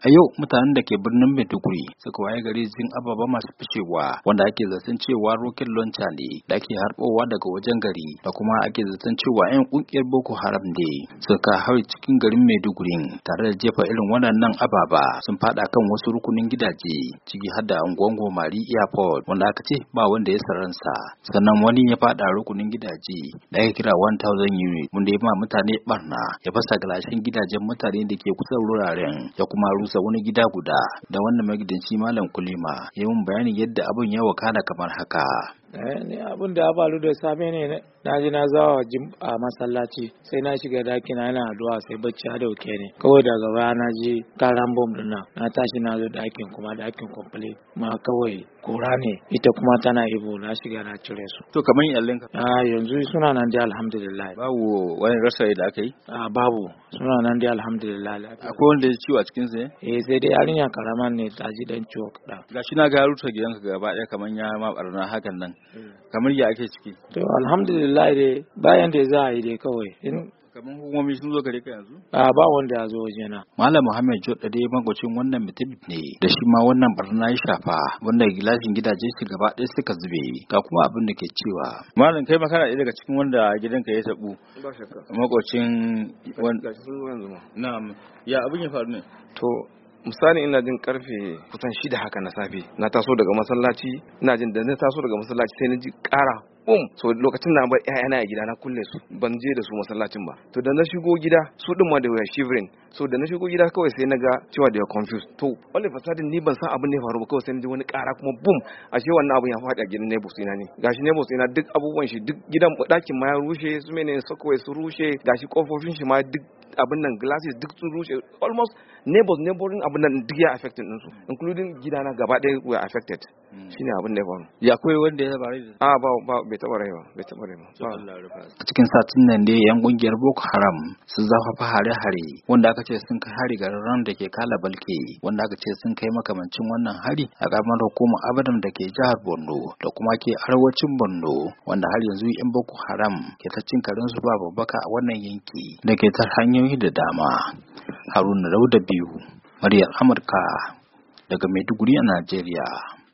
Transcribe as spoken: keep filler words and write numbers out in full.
A yau mutanen da ke birnin Maiduguri suka waye gari jin ababa masu ficewa wanda ake zaton cewa rocket launcher ne da ake harbowa daga wajen gari da kuma ake zaton cewa 'yan kungiyar Boko Haram ne suka haure cikin garin Maiduguri tare da jefa irin waɗannan ababa sun fada kan wasu rukunin gidaje ciki har da unguwar Gomari Airport wanda aka ce ba wanda ya saransa, sannan wani ya fada rukunin gidaje da ake kira one thousand unit wanda ya ma mutane barna ya fasa gilashin gidajen mutane da ke kusa wuraren ya kuma rusa wani gida guda da wannan magidanci Malam Kulima ya yi bayanin yadda abun ya wakana kamar haka. ne abin da ya faru da safe ne na ji na zawa a masallaci sai na shiga daki na yana addu'a sai bacci ya dauke ni kawai daga baya na ji karan bom din nan na tashi na zo dakin kuma dakin complete ma kawai kura ne ita kuma tana ibo na shiga na cire su. To kamar iyalin ka a yanzu suna nan dai alhamdulillah. Babu wani rasa da aka yi? a babu suna nan dai alhamdulillah. Akwai wanda ya ciwo a cikin su ne? eh sai dai yarinya karaman ne ta ji dan ciwo kaɗan. Gashi na ga ruta gidanka gaba ɗaya kamar ya ma barna hakan nan. Kamar ya ake ciki? To alhamdulillah dai bayan da za a yi dai kawai. Kamar hukumomi sun zo gare ka yanzu? A ba wanda ya zo wajena. Malam Muhammad Jodda dai magwacin wannan mutum ne da shi ma wannan barna ya shafa wanda gilashin gidaje su gaba ɗaya suka zube ga kuma abin da ke cewa. Malam kai makana ɗaya daga cikin wanda gidanka ya tabu. Ba shakka. Magwacin wanda. Sun zo yanzu ma. Na'am. Ya abin ya faru ne? To misali ina jin karfe kusan shida haka na safe na taso daga masallaci ina jin da na taso daga masallaci sai na ji kara bum so lokacin na bar ƴaƴana a gida na kulle su ban je da su masallacin ba to da na shigo gida su din ma da were shivering so da na shigo gida kawai sai na ga cewa da confused to all of a sudden ni ban san abin da ya faru ba kawai sai na ji wani kara kuma bum ashe wannan abin ya faɗi a gidan neighbors ina ne gashi neighbors ina duk abubuwan shi duk gidan ɗakin ma ya rushe su menene sokowai su rushe gashi kofofin shi ma duk abin nan glasses duk sun rushe almost neighbors neighboring abin nan duk ya affected din su including gidana gaba ɗaya were affected shine abin da ya faru. Ya akwai wanda ya bari da a ba ba bai taba rai ba bai taba rai ba. A cikin satin nan dai yan kungiyar Boko Haram sun zafafa hare-hare wanda aka ce sun kai hari garin da ke Kala Balke wanda aka ce sun kai makamancin wannan hari a karamar hukumar Abadam da ke jihar Borno da kuma ke arewacin Borno wanda har yanzu yan Boko Haram ke ta cin karin su ba babbaka a wannan yanki da ke ta hanyoyi da dama. Haruna Dauda biyu, muryar Amurka daga Maiduguri a Najeriya.